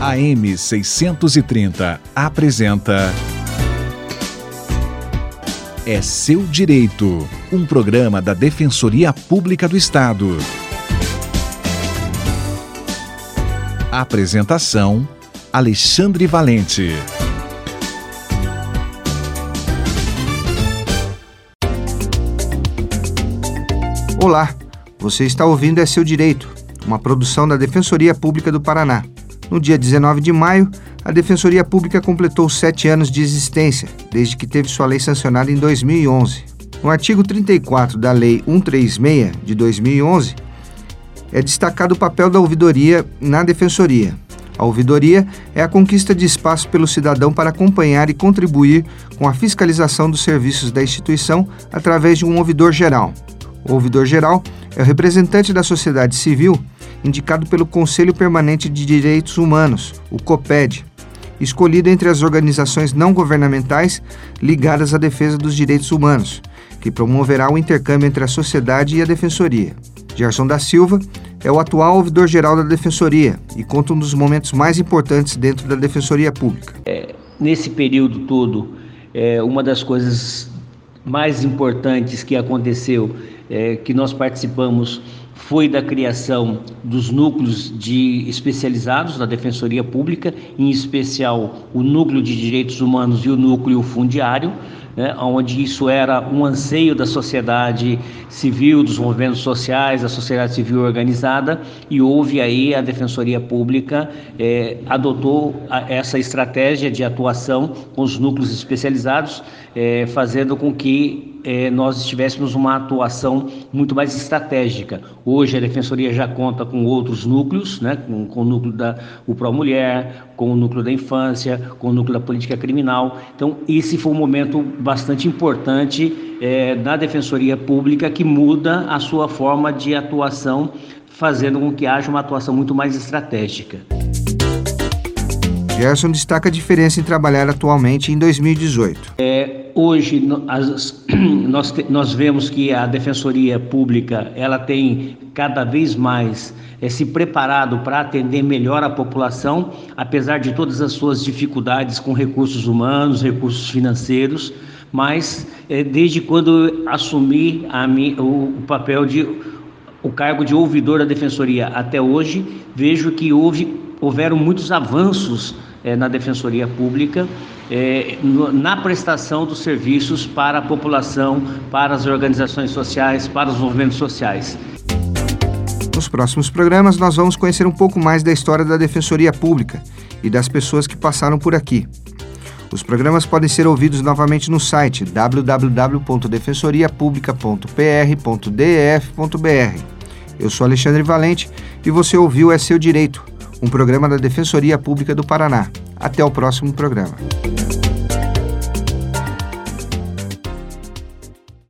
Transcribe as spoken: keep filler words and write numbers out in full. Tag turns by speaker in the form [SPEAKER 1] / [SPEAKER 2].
[SPEAKER 1] A M seiscentos e trinta apresenta É Seu Direito, um programa da Defensoria Pública do Estado. Apresentação: Alexandre Valente.
[SPEAKER 2] Olá, você está ouvindo É Seu Direito, uma produção da Defensoria Pública do Paraná. No dia dezenove de maio, a Defensoria Pública completou sete anos de existência, desde que teve sua lei sancionada em dois mil e onze. No artigo trinta e quatro da Lei cento e trinta e seis, de dois mil e onze, é destacado o papel da ouvidoria na Defensoria. A ouvidoria é a conquista de espaço pelo cidadão para acompanhar e contribuir com a fiscalização dos serviços da instituição através de um ouvidor geral. O ouvidor geral é o representante da sociedade civil indicado pelo Conselho Permanente de Direitos Humanos, o COPED, escolhido entre as organizações não governamentais ligadas à defesa dos direitos humanos, que promoverá o intercâmbio entre a sociedade e a Defensoria. Gerson da Silva é o atual ouvidor-geral da Defensoria e conta um dos momentos mais importantes dentro da Defensoria Pública.
[SPEAKER 3] É, nesse período todo, é, uma das coisas mais importantes que aconteceu, é, que nós participamos, foi da criação dos núcleos de especializados da Defensoria Pública, em especial o Núcleo de Direitos Humanos e o Núcleo Fundiário, né, onde isso era um anseio da sociedade civil, dos movimentos sociais, da sociedade civil organizada, e houve aí a Defensoria Pública eh, adotou a, essa estratégia de atuação com os núcleos especializados, eh, fazendo com que eh, nós estivéssemos uma atuação muito mais estratégica. Hoje a Defensoria já conta com outros núcleos, né, com, com o núcleo da o Pró-Mulher, com o núcleo da infância, com o núcleo da política criminal. Então esse foi um momento bastante importante eh, na Defensoria Pública, que muda a sua forma de atuação, fazendo com que haja uma atuação muito mais estratégica.
[SPEAKER 2] Gerson destaca a diferença em trabalhar atualmente em dois mil e dezoito.
[SPEAKER 3] É, hoje no, as, nós, te, nós vemos que a Defensoria Pública ela tem cada vez mais é, se preparado para atender melhor a população, apesar de todas as suas dificuldades com recursos humanos, recursos financeiros, mas é, desde quando assumi a mi, o, o papel de o cargo de ouvidor da Defensoria até hoje, vejo que houve houveram muitos avanços eh, na Defensoria Pública, eh, no, na prestação dos serviços para a população, para as organizações sociais, para os movimentos sociais.
[SPEAKER 2] Nos próximos programas, nós vamos conhecer um pouco mais da história da Defensoria Pública e das pessoas que passaram por aqui. Os programas podem ser ouvidos novamente no site w w w ponto defensoria publica ponto p r ponto d e f ponto b r. Eu sou Alexandre Valente e você ouviu É Seu Direito, um programa da Defensoria Pública do Paraná. Até o próximo programa.